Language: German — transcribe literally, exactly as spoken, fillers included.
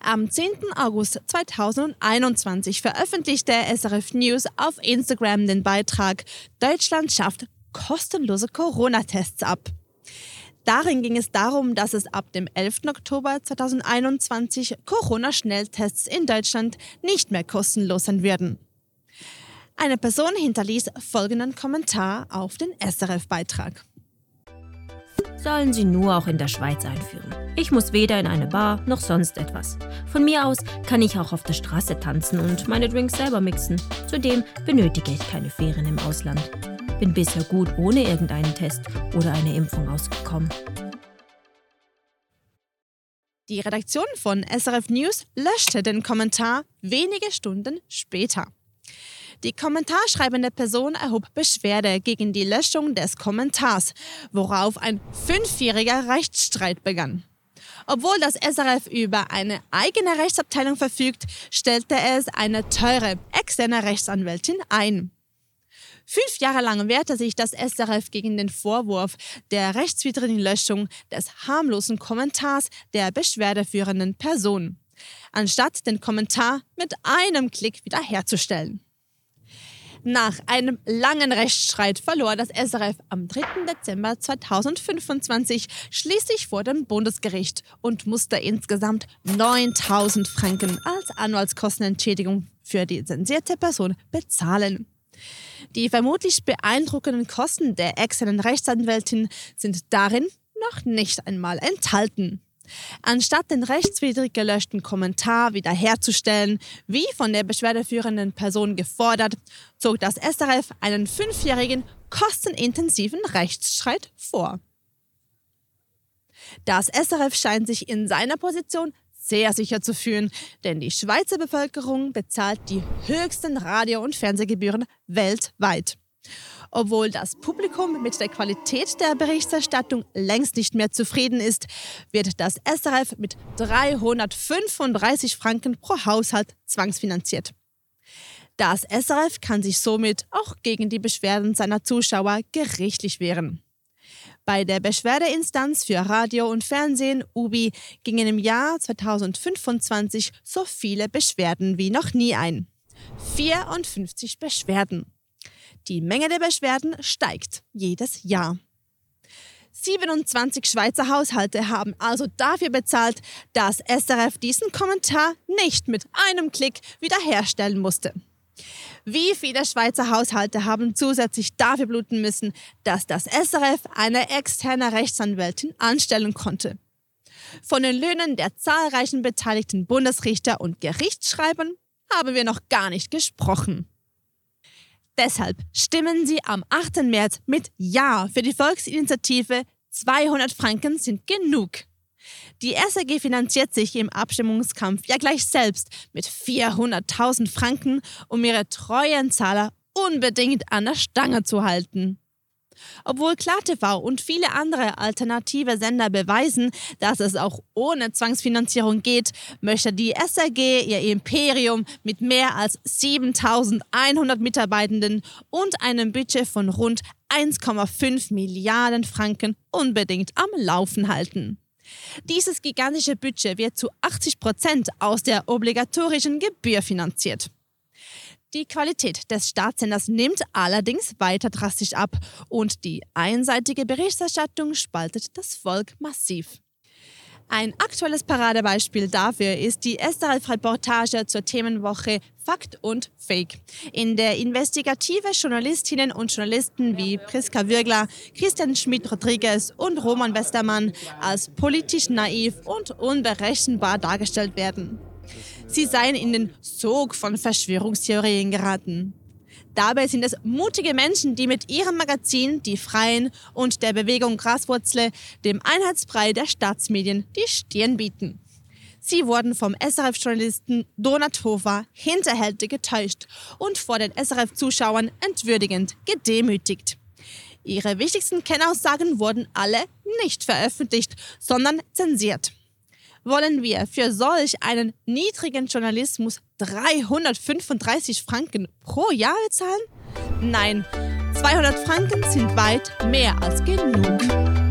Am zehnten August zweitausendeinundzwanzig veröffentlichte S R F News auf Instagram den Beitrag „Deutschland schafft kostenlose Corona-Tests ab". Darin ging es darum, dass es ab dem elften Oktober zweitausendeinundzwanzig Corona-Schnelltests in Deutschland nicht mehr kostenlos sein würden. Eine Person hinterließ folgenden Kommentar auf den S R F-Beitrag. Sollen sie nur auch in der Schweiz einführen. Ich muss weder in eine Bar noch sonst etwas. Von mir aus kann ich auch auf der Straße tanzen und meine Drinks selber mixen. Zudem benötige ich keine Ferien im Ausland. Bin bisher gut ohne irgendeinen Test oder eine Impfung ausgekommen. Die Redaktion von S R F News löschte den Kommentar wenige Stunden später. Die kommentarschreibende Person erhob Beschwerde gegen die Löschung des Kommentars, worauf ein fünfjähriger Rechtsstreit begann. Obwohl das S R F über eine eigene Rechtsabteilung verfügt, stellte es eine teure, externe Rechtsanwältin ein. Fünf Jahre lang wehrte sich das S R F gegen den Vorwurf der rechtswidrigen Löschung des harmlosen Kommentars der beschwerdeführenden Person, anstatt den Kommentar mit einem Klick wiederherzustellen. Nach einem langen Rechtsstreit verlor das S R F am dritten Dezember zweitausendfünfundzwanzig schließlich vor dem Bundesgericht und musste insgesamt neuntausend Franken als Anwaltskostenentschädigung für die zensierte Person bezahlen. Die vermutlich beeindruckenden Kosten der externen Rechtsanwältin sind darin noch nicht einmal enthalten. Anstatt den rechtswidrig gelöschten Kommentar wiederherzustellen, wie von der beschwerdeführenden Person gefordert, zog das S R F einen fünfjährigen, kostenintensiven Rechtsstreit vor. Das S R F scheint sich in seiner Position sehr sicher zu fühlen, denn die Schweizer Bevölkerung bezahlt die höchsten Radio- und Fernsehgebühren weltweit. Obwohl das Publikum mit der Qualität der Berichterstattung längst nicht mehr zufrieden ist, wird das S R F mit dreihundertfünfunddreißig Franken pro Haushalt zwangsfinanziert. Das S R F kann sich somit auch gegen die Beschwerden seiner Zuschauer gerichtlich wehren. Bei der Beschwerdeinstanz für Radio und Fernsehen, U B I, gingen im Jahr zweitausendfünfundzwanzig so viele Beschwerden wie noch nie ein. vierundfünfzig Beschwerden. Die Menge der Beschwerden steigt jedes Jahr. siebenundzwanzig Schweizer Haushalte haben also dafür bezahlt, dass S R F diesen Kommentar nicht mit einem Klick wiederherstellen musste. Wie viele Schweizer Haushalte haben zusätzlich dafür bluten müssen, dass das S R F eine externe Rechtsanwältin anstellen konnte? Von den Löhnen der zahlreichen beteiligten Bundesrichter und Gerichtsschreibern haben wir noch gar nicht gesprochen. Deshalb stimmen Sie am achten März mit Ja für die Volksinitiative zweihundert Franken sind genug. Die S R G finanziert sich im Abstimmungskampf ja gleich selbst mit vierhunderttausend Franken, um ihre treuen Zahler unbedingt an der Stange zu halten. Obwohl KlarTV und viele andere alternative Sender beweisen, dass es auch ohne Zwangsfinanzierung geht, möchte die S R G ihr Imperium mit mehr als siebentausendeinhundert Mitarbeitenden und einem Budget von rund eins Komma fünf Milliarden Franken unbedingt am Laufen halten. Dieses gigantische Budget wird zu achtzig Prozent aus der obligatorischen Gebühr finanziert. Die Qualität des Staatssenders nimmt allerdings weiter drastisch ab und die einseitige Berichterstattung spaltet das Volk massiv. Ein aktuelles Paradebeispiel dafür ist die S R F-Reportage zur Themenwoche Fakt und Fake, in der investigative Journalistinnen und Journalisten wie Priska Würgler, Christian Schmidt-Rodriguez und Roman Westermann als politisch naiv und unberechenbar dargestellt werden. Sie seien in den Sog von Verschwörungstheorien geraten. Dabei sind es mutige Menschen, die mit ihrem Magazin Die Freien und der Bewegung Graswurzel dem Einheitsbrei der Staatsmedien die Stirn bieten. Sie wurden vom S R F-Journalisten Donat Hofer hinterhältig getäuscht und vor den S R F-Zuschauern entwürdigend gedemütigt. Ihre wichtigsten Kernaussagen wurden alle nicht veröffentlicht, sondern zensiert. Wollen wir für solch einen niedrigen Journalismus dreihundertfünfunddreißig Franken pro Jahr bezahlen? Nein, zweihundert Franken sind weit mehr als genug.